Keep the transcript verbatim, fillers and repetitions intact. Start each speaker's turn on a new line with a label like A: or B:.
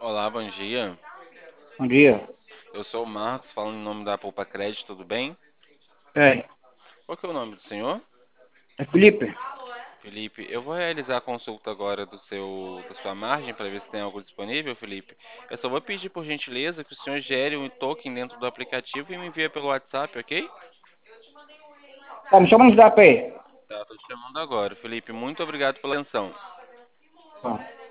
A: Olá, bom dia.
B: Bom dia.
A: Eu sou o Marcos, falando em nome da Poupa Crédito, tudo bem?
B: É,
A: Qual que é o nome do senhor?
B: é Felipe.
A: Felipe, eu vou realizar a consulta agora do seu, da sua margem para ver se tem algo disponível, Felipe. Eu só vou pedir por gentileza que o senhor gere um token dentro do aplicativo e me envie pelo WhatsApp, ok?
B: Tá, me chama no zap aí.
A: Tá, tô te chamando agora. Felipe, muito obrigado pela atenção.
B: Tá.